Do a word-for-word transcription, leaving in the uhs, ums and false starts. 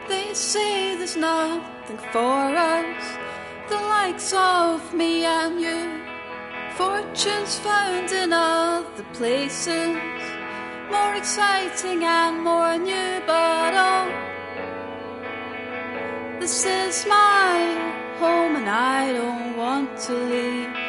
They say there's nothing for us, the likes of me and you. Fortunes found in other places, more exciting and more new. But oh, this is my home and I don't want to leave.